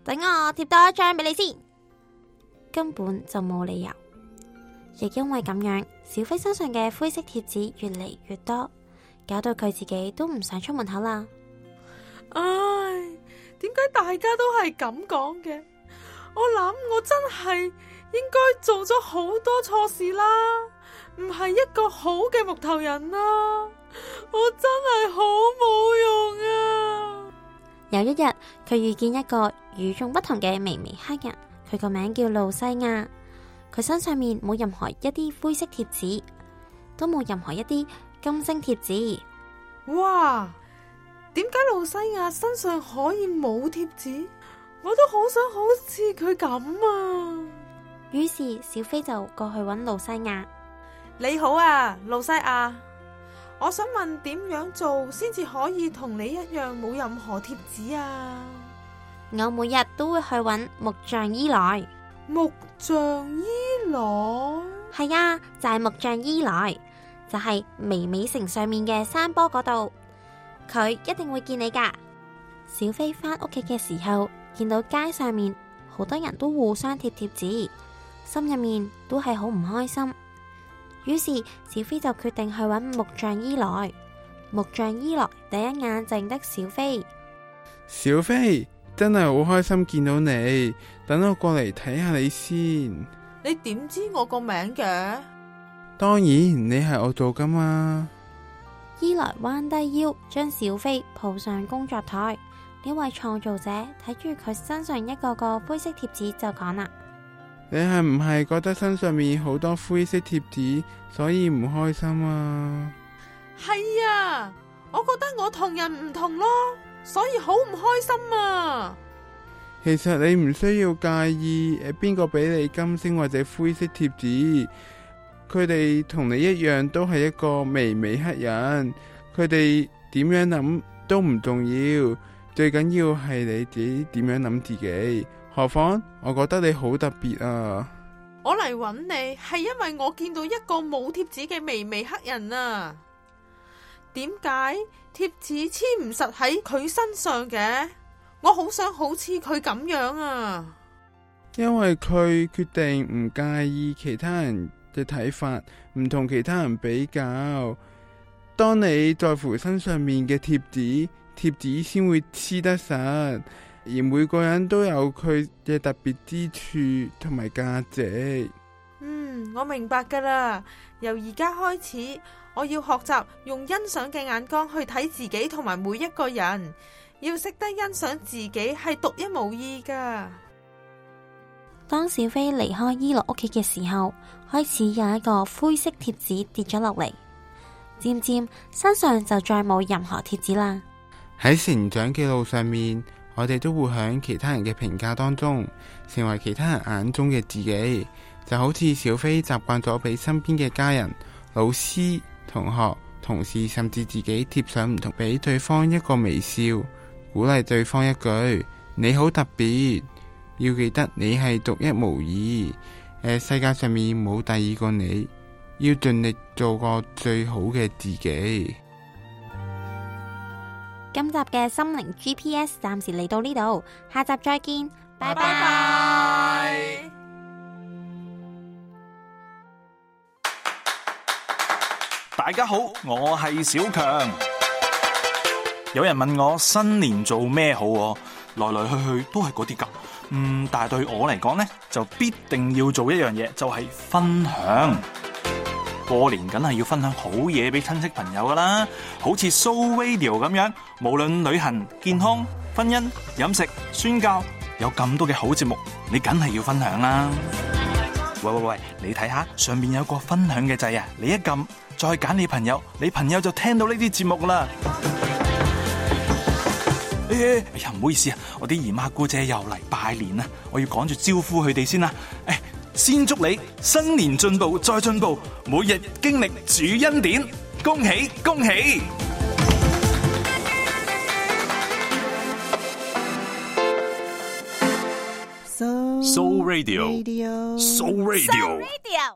等我貼多一張俾你先。根本就冇理由。亦因為咁樣，小飛身上嘅灰色貼紙越嚟越多，搞到佢自己都唔想出門口啦。 唉，點解大家都係咁講嘅？我諗我真係應該做咗好多錯事啦，唔係一個好嘅木頭人啦，我真係好冇用啊！ 有一日，佢遇見一個與眾不同嘅微微黑人，佢個名叫露西亞。佢身上面冇任何一啲灰色貼紙，都冇任何一啲金星貼紙。 哇！點解露西亞身上可以冇貼紙？我都好想好似佢咁啊！ 於是小飛就過去揾露西亞。 你好啊，露西亞，我想問點樣做先至可以同你一樣冇任何貼紙啊？ 我每日都會去揾木匠伊萊。 木匠伊萊？ 係啊，就係木匠伊萊，就係微美城上面嘅山坡嗰度，佢一定會見你噶。小飛返屋企嘅時候，見到街上面好多人都互相貼貼紙，心入面都係好唔開心。於是小飛就決定去揾木匠伊萊。木匠伊萊第一眼就認得小飛。 小飛，真係好開心見到你，等我過嚟睇下你先。 你點知我個名嘅？ 當然，你係我做噶嘛。 伊萊彎低腰，將小飛抱上工作台。呢位創造者睇住佢身上一個個灰色貼紙就講啦： 你係唔係覺得身上面好多灰色貼紙，所以唔開心啊？ 係啊，我覺得我同人唔同咯，所以好唔開心啊。 其實你唔需要介意誒邊個俾你金星或者灰色貼紙，佢哋同你一樣都係一個微微黑人，佢哋點樣諗都唔重要，最緊要係你自己點樣諗自己。何況我覺得你好特別啊！ 我嚟揾你係因為我見到一個冇貼紙嘅微微黑人啊。點解貼紙黐唔實喺佢身上嘅？我好想好似佢咁樣啊！ 因為佢決定唔介意其他人嘅睇法，唔同其他人比較。當你在乎身上面嘅貼紙，貼紙先會黐得實，而每個人都有佢嘅特別之處同埋價值。 嗯，我明白噶啦。由而家開始，我要學習用欣賞嘅眼光去睇自己同埋每一個人。要識得欣賞自己係獨一無二噶。 當小飛離開伊萊屋企嘅時候，開始有一個灰色貼紙跌咗落嚟，漸漸身上就再冇任何貼紙啦。 喺成長嘅路上面，我哋都會喺其他人嘅評價當中，成為其他人眼中嘅自己。就好似小飛習慣咗俾身邊嘅家人、老師、同學、同事，甚至自己貼上唔同，俾對方一個微笑，鼓勵對方一句你好特別，要記得你係獨一無二，誒，世界上面冇第二個你，要盡力做個最好嘅自己。 今集嘅心靈 G P S 暫時嚟到呢度，下集再見，拜拜。 大家好，我係小強。有人問我新年做咩好，來來去去都係嗰啲噶。嗯，但係對我嚟講呢，就必定要做一樣嘢，就係分享。過年梗係要分享好嘢俾親戚朋友噶啦，好似 So Radio 咁樣，無論旅行、健康、婚姻、飲食、宣教，有咁多嘅好節目，你梗係要分享啦。喂喂喂，你睇下上面有個分享嘅掣啊，你一撳，再揀你朋友，你朋友就聽到呢啲節目啦。哎呀，唔好意思啊，我啲姨媽姑姐又嚟拜年啦，我要趕住招呼佢哋先啦。誒，先祝你新年進步再進步，每日經歷主恩典，恭喜恭喜！So Radio，So Radio，So Radio。